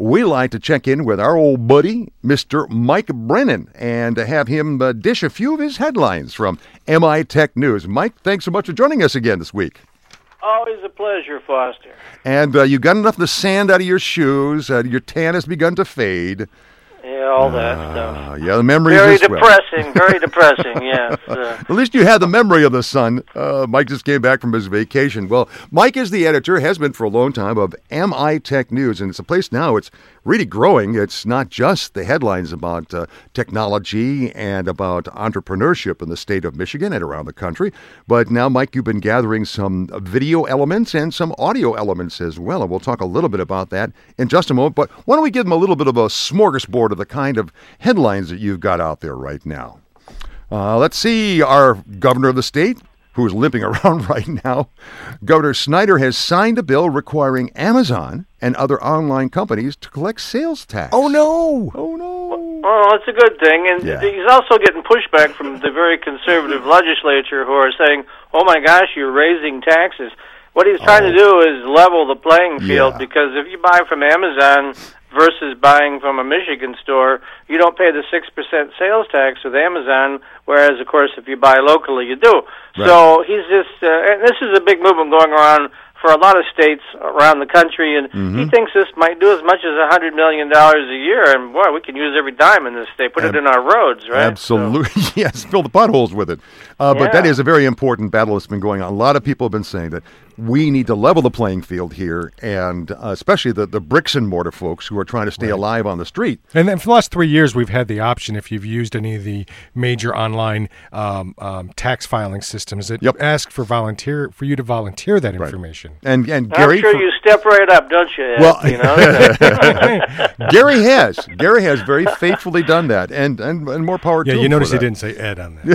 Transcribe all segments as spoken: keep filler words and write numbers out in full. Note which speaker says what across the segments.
Speaker 1: we like to check in with our old buddy, Mister Mike Brennan, and to have him uh, dish a few of his headlines from M I Tech News. Mike, thanks so much for joining us again this week.
Speaker 2: Always a pleasure, Foster.
Speaker 1: And uh, you got enough of the sand out of your shoes. Uh, your tan has begun to fade.
Speaker 2: Yeah, all that
Speaker 1: uh,
Speaker 2: stuff.
Speaker 1: Yeah, the memories
Speaker 2: Very
Speaker 1: as well.
Speaker 2: depressing, very depressing, yes. Uh,
Speaker 1: At least you had the memory of the sun. Uh, Mike just came back from his vacation. Well, Mike is the editor, has been for a long time, of M I Tech News, and it's a place now it's really growing. It's not just the headlines about uh, technology and about entrepreneurship in the state of Michigan and around the country, but now, Mike, you've been gathering some video elements and some audio elements as well, and we'll talk a little bit about that in just a moment. But why don't we give them a little bit of a smorgasbord of the kind of headlines that you've got out there right now. Uh, let's see, our governor of the state, who is limping around right now, Governor Snyder has signed a bill requiring Amazon and other online companies to collect sales tax.
Speaker 3: Oh, no.
Speaker 1: Oh, no.
Speaker 2: well, it's a good thing, and
Speaker 1: Yeah.
Speaker 2: he's also getting pushback from the very conservative legislature who are saying, oh my gosh, you're raising taxes. What he's trying
Speaker 1: Oh.
Speaker 2: to do is level the playing field,
Speaker 1: Yeah.
Speaker 2: because if you buy from Amazon versus buying from a Michigan store, you don't pay the six percent sales tax with Amazon, whereas, of course, if you buy locally, you do.
Speaker 1: Right.
Speaker 2: So he's just, uh, and this is a big movement going around for a lot of states around the country, and
Speaker 1: Mm-hmm.
Speaker 2: he thinks this might do as much as one hundred million dollars a year, and, boy, we can use every dime in this state, put
Speaker 1: Ab-
Speaker 2: it in our roads, right?
Speaker 1: Absolutely. Yes, fill the potholes with it. Uh, But that
Speaker 2: Yeah.
Speaker 1: is a very important battle that's been going on. A lot of people have been saying that we need to level the playing field here, and uh, especially the, the bricks and mortar folks who are trying to stay alive on the street.
Speaker 3: And then for the last three years, we've had the option, if you've used any of the major online um, um, tax filing systems, that
Speaker 1: Yep.
Speaker 3: ask for volunteer for you to volunteer that information.
Speaker 1: And and
Speaker 2: I'm
Speaker 1: Gary,
Speaker 2: sure
Speaker 1: for-
Speaker 2: you step right up, don't you, Ed?
Speaker 1: Well,
Speaker 2: you know?
Speaker 1: Gary has. Gary has very faithfully done that, and and, and more power
Speaker 3: Yeah,
Speaker 1: to
Speaker 3: you
Speaker 1: him
Speaker 3: notice
Speaker 1: for
Speaker 3: he
Speaker 1: that.
Speaker 3: didn't say Ed on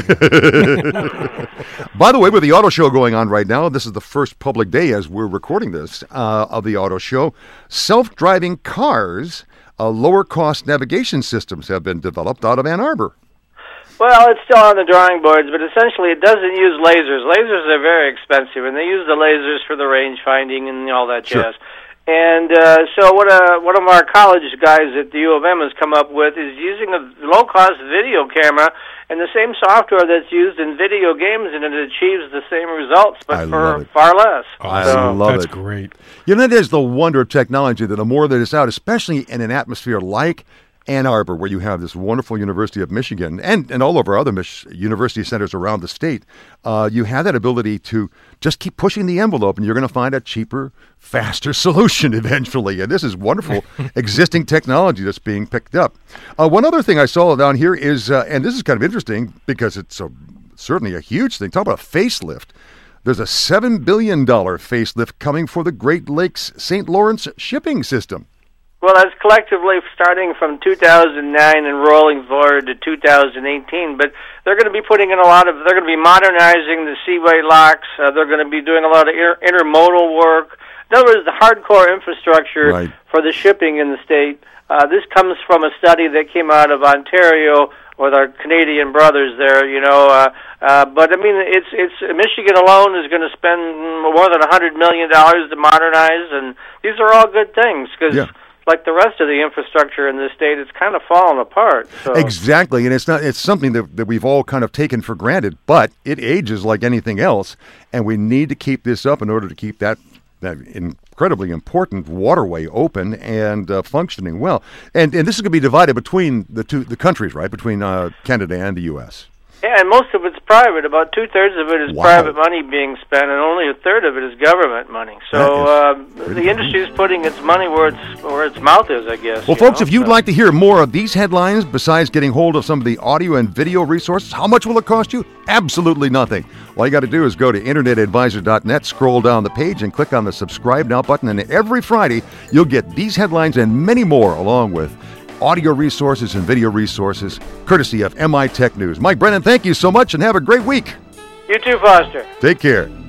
Speaker 3: that.
Speaker 1: By the way, with the auto show going on right now, this is the first public day as we're recording this uh, of the auto show. Self-driving cars, uh, lower-cost navigation systems have been developed out of Ann Arbor.
Speaker 2: Well, it's still on the drawing boards, but essentially it doesn't use lasers. Lasers are very expensive, and they use the lasers for the range finding and all that
Speaker 1: Sure.
Speaker 2: jazz. And uh, so what uh, one of our college guys at the U of M has come up with is using a low-cost video camera and the same software that's used in video games, and it achieves the same results, but
Speaker 1: I love
Speaker 2: for
Speaker 1: it.
Speaker 2: far less.
Speaker 1: I
Speaker 2: So-
Speaker 1: love
Speaker 3: That's
Speaker 1: it.
Speaker 3: great.
Speaker 1: You know, there's the wonder of technology that the more that it's out, especially in an atmosphere like Ann Arbor, where you have this wonderful University of Michigan and, and all of our other Mich- university centers around the state, uh, you have that ability to just keep pushing the envelope, and you're going to find a cheaper, faster solution eventually. And this is wonderful existing technology that's being picked up. Uh, one other thing I saw down here is, uh, and this is kind of interesting because it's a, certainly a huge thing, talk about a facelift. There's a seven billion dollars facelift coming for the Great Lakes Saint Lawrence shipping system.
Speaker 2: Well, that's collectively starting from two thousand nine and rolling forward to two thousand eighteen. But they're going to be putting in a lot of, they're going to be modernizing the seaway locks. Uh, they're going to be doing a lot of inter- intermodal work. In other words, the hardcore infrastructure
Speaker 1: Right.
Speaker 2: for the shipping in the state. Uh, this comes from a study that came out of Ontario with our Canadian brothers there, you know. Uh, uh, but, I mean, it's it's Michigan alone is going to spend more than one hundred million dollars to modernize, and these are all good things because,
Speaker 1: Yeah.
Speaker 2: like the rest of the infrastructure in this state, it's kind of fallen apart. So.
Speaker 1: Exactly, and it's not it's something that, that we've all kind of taken for granted, but it ages like anything else, and we need to keep this up in order to keep that that incredibly important waterway open and uh, functioning well. And and this is going to be divided between the two the countries, right? Between uh, Canada and the U S.
Speaker 2: Yeah, and most of it's private. About two-thirds of it is
Speaker 1: Wow.
Speaker 2: private money being spent, and only a third of it is government money. So
Speaker 1: That is
Speaker 2: uh,
Speaker 1: pretty
Speaker 2: the industry is putting its money where its where its mouth is, I guess.
Speaker 1: Well,
Speaker 2: you
Speaker 1: folks,
Speaker 2: know?
Speaker 1: if you'd
Speaker 2: So-
Speaker 1: like to hear more of these headlines, besides getting hold of some of the audio and video resources, how much will it cost you? Absolutely nothing. All you got to do is go to internet advisor dot net, scroll down the page, and click on the subscribe now button. And every Friday, you'll get these headlines and many more, along with audio resources and video resources, courtesy of M I Tech News. Mike Brennan, thank you so much, and have a great week.
Speaker 2: You too, Foster.
Speaker 1: Take care.